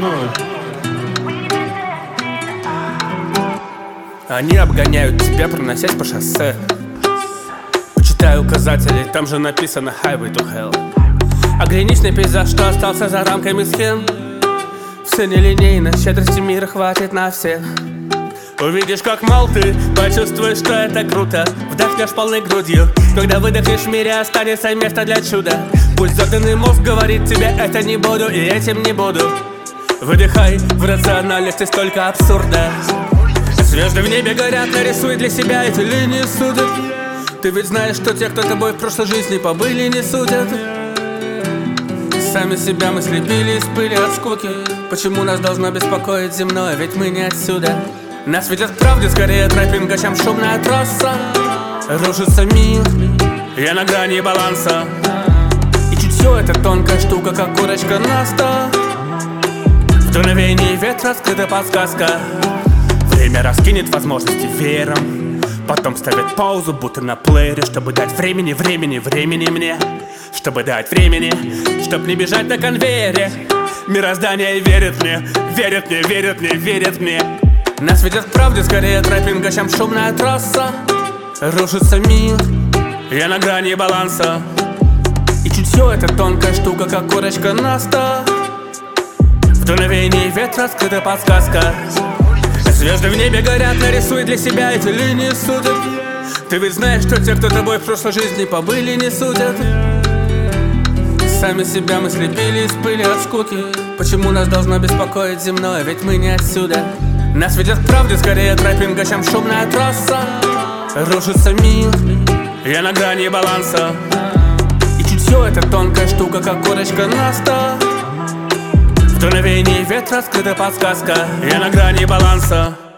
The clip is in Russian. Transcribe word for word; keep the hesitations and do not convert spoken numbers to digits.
ноль. Они обгоняют тебя, проносясь по шоссе. Почитай указатели, там же написано Highway to Hell. Оглянись на пейзаж, что остался за рамками схем. Все нелинейно, щедрости мира хватит на всех. Увидишь, как мал ты, почувствуешь, что это круто. Вдохнешь полной грудью, когда выдохнешь в мире, останется место для чуда. Пусть заданный мозг говорит тебе, это не буду и этим не буду. Выдыхай, в рациональности столько абсурда. Звезды в небе горят, нарисуй для себя эти линии судеб. Ты ведь знаешь, что те, кто тобой в прошлой жизни побыли, не судят. Сами себя мы слепили из пыли от скуки. Почему нас должно беспокоить земное, ведь мы не отсюда. Нас ведет к правде скорее тропинка, чем шумная трасса. Рушится мир, я на грани баланса. И чутье это тонкая штука, как курочка Наста. В дуновении ветра скрыта подсказка. Время раскинет возможности веером, потом ставит паузу, будто на плеере, чтобы дать времени, времени, времени мне. Чтобы дать времени, чтоб не бежать на конвейере. Мироздание верит мне, верит мне, верит мне, верит мне. Нас ведет к правде скорее тропинка, чем шумная трасса. Рушится мир, я на грани баланса. И чутье это тонкая штука, как курочка Наста. В дуновении ветра скрыта подсказка. Звезды в небе горят, нарисуй для себя эти линии судеб. Ты ведь знаешь, что те, кто тобой в прошлой жизни побыли, не судят. Сами себя мы слепили из пыли от скуки. Почему нас должно беспокоить земное, ведь мы не отсюда. Нас ведет к правде скорее тропинка, чем шумная трасса. Рушится мир, я на грани баланса. И чутье это тонкая штука, как курочка Наста. В дуновении ветра скрыта подсказка. Я на грани баланса.